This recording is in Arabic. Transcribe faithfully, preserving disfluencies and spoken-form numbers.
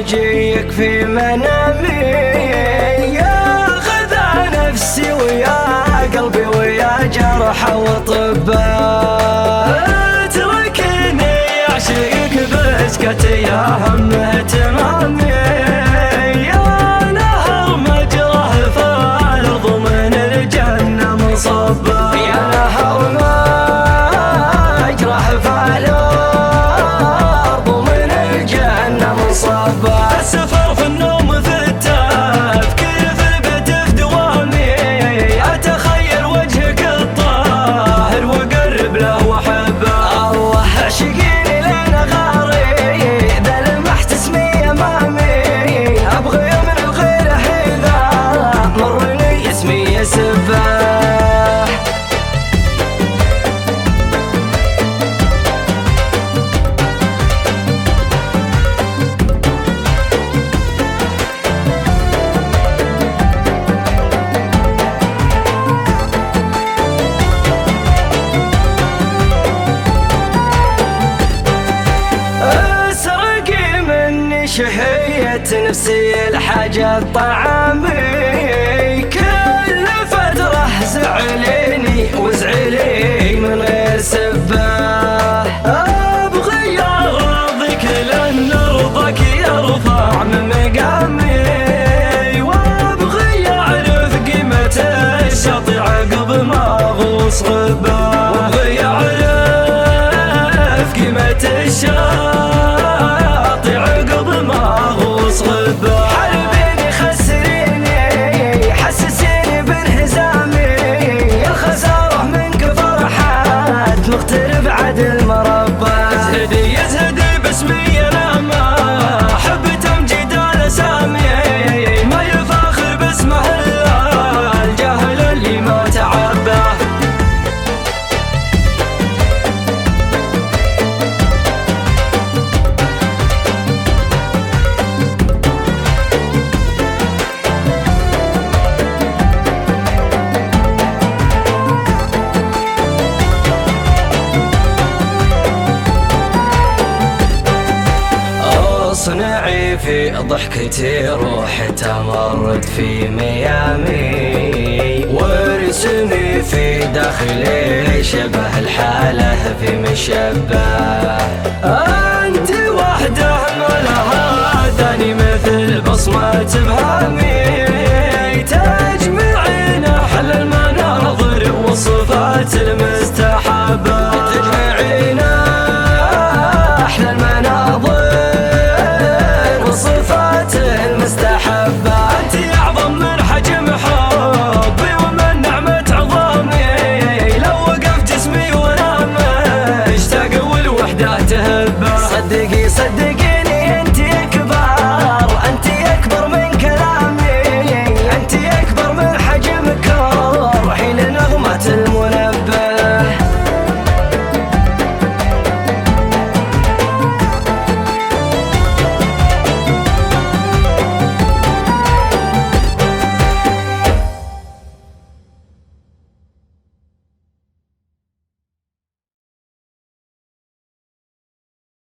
مجيك في منامي، يا خذا نفسي ويا قلبي ويا جرح وطباء، اتركني اعشقك بسكت يا هم اهتمامي، يا نهر مجراه فالارض من الجنة مصبا، يا نهر مجراه فالارض من الجنة مصبا، السفر في النوم في التفكير في البيت في دوامي، اتخيل وجهك الطاهر واقرب له واحبه، الله عشقيني لين غاري ذا لمحت اسمي امامي، ابغي من الغير اذا مرني اسمي يسبه. شهية نفسي الحاجة طعامي، كل فترة زعليني وزعلي من غير سبه، أبغي أراضيك لأن رضاك يرفع من مقامي، وأبغي أعرف قيمة الشاطئ عقب ما أغوص غبه، وأبغي أعرف قيمة الشاطئ عقب ما أغوص غبه، حلبيني خسريني حسسيني بانهزامي، الخسارة منك فرحات مغترب عد المربى، يزهدي يزهدي باسمي انا ما احب تمجيد الاسامي، ما يفاخر باسمه الا الجاهل اللي ما تعبه. صنعي في ضحكتي روحي تمرد في ميامي، ورسمي في داخلي شبه الحالة في مشبه، أنت وحده ما لها ثاني مثل بصمة ابهامي، تجمعين أحلى